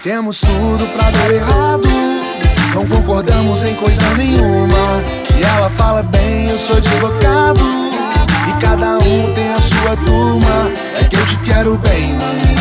Temos tudo pra dar errado, não concordamos em coisa nenhuma. E ela fala bem, eu sou advogado, e cada um tem a sua turma. É que eu te quero bem, mami,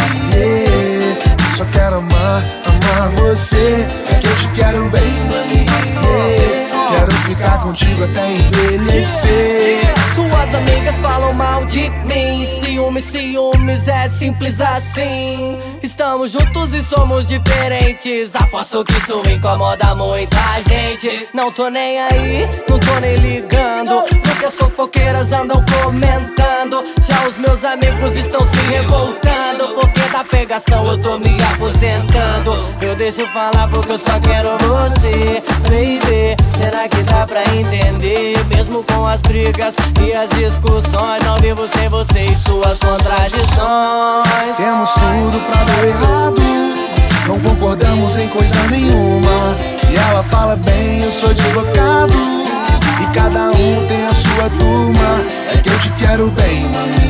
yeah. Só quero amar, amar você. É que eu te quero bem, mami, yeah. Quero ficar contigo até envelhecer. Suas amigas falam mal de mim. Ciúmes, ciúmes, é simples assim. Estamos juntos e somos diferentes. Aposto que isso incomoda muita gente. Não tô nem aí, não tô nem ligando, porque as fofoqueiras andam comentando. Já os meus amigos estão se revoltando, porque da pegação eu tô me aposentando. Eu deixo falar porque eu só quero você, baby. Será que dá pra entender? Mesmo com as brigas e as discussões, não vivo sem você e suas contradições. Temos tudo pra dar errado, não concordamos em coisa nenhuma. E ela fala bem, eu sou advogado, e cada um tem a sua turma. É que eu te quero bem, mami,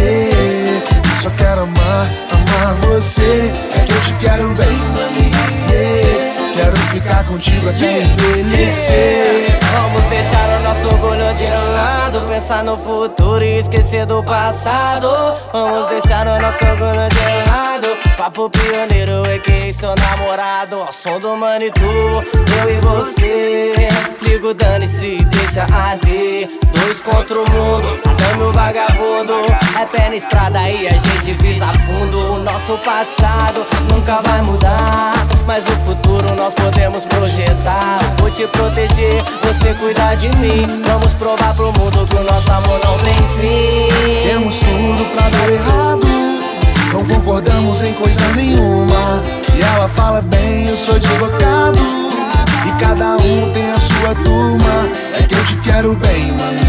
yeah. Só quero amar, amar você. É que eu te quero bem, mami, yeah. Quero ficar contigo até envelhecer. Vamos deixar o nosso orgulho de lado, pensar no futuro e esquecer do passado. Vamos deixar o nosso orgulho de lado, papo pioneiro, é quem seu namorado. Ao som do Manitou, eu e você. Liga o dane-se, deixa arder. Dois contra o mundo, dame o vagabundo. É pé na estrada e a gente visa fundo. O nosso passado nunca vai mudar, mas o futuro nós podemos projetar. Vou te proteger, você cuidar de mim. Vamos provar pro mundo que o nosso amor não tem fim. Temos tudo pra dar errado, não concordamos em coisa nenhuma. E ela fala bem, eu sou advogado, e cada um tem a sua turma. É que eu te quero bem, mami,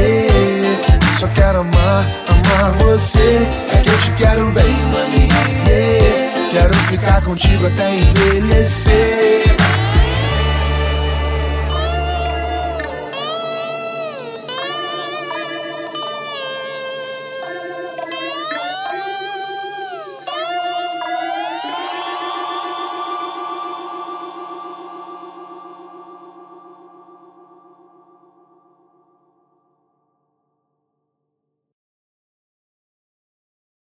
yeah. Só quero amar, amar você. É que eu te quero bem, mami, yeah. Quero ficar contigo até envelhecer.